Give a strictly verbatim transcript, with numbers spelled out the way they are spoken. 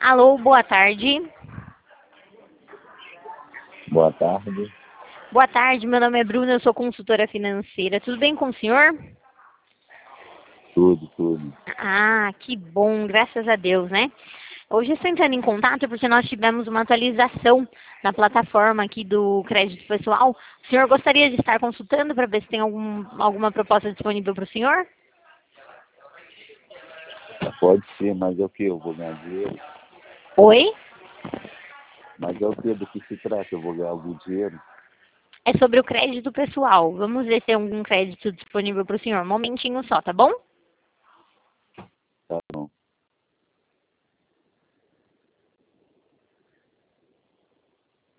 Alô, boa tarde. Boa tarde. Boa tarde, meu nome é Bruna, eu sou consultora financeira. Tudo bem com o senhor? Tudo, tudo. Ah, que bom, graças a Deus, né? Hoje eu estou entrando em contato porque nós tivemos uma atualização na plataforma aqui do crédito pessoal. O senhor gostaria de estar consultando para ver se tem algum, alguma proposta disponível para o senhor? Pode ser, mas é o que? Eu vou ganhar dinheiro? Oi? Mas é o que? Do que se trata? Eu vou ganhar algum dinheiro? É sobre o crédito pessoal. Vamos ver se tem algum crédito disponível para o senhor. Um momentinho só, tá bom? Tá bom.